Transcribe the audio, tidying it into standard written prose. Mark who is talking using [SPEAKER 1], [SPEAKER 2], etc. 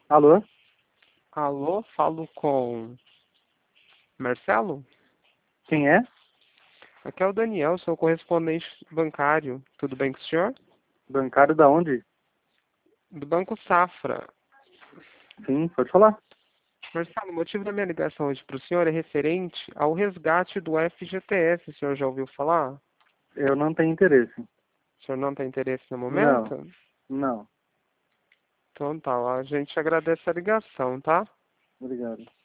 [SPEAKER 1] Alô?
[SPEAKER 2] Alô, falo com Marcelo?
[SPEAKER 1] Quem é?
[SPEAKER 2] Aqui é o Daniel, sou correspondente bancário. Tudo bem com o senhor?
[SPEAKER 1] Bancário da onde?
[SPEAKER 2] Do Banco Safra.
[SPEAKER 1] Sim, pode falar.
[SPEAKER 2] Marcelo, o motivo da minha ligação hoje para o senhor é referente ao resgate do FGTS. O senhor já ouviu falar?
[SPEAKER 1] Eu não tenho interesse.
[SPEAKER 2] O senhor não tem interesse no
[SPEAKER 1] Não,
[SPEAKER 2] momento?
[SPEAKER 1] não.
[SPEAKER 2] Então tá, a gente agradece a ligação, tá?
[SPEAKER 1] Obrigado.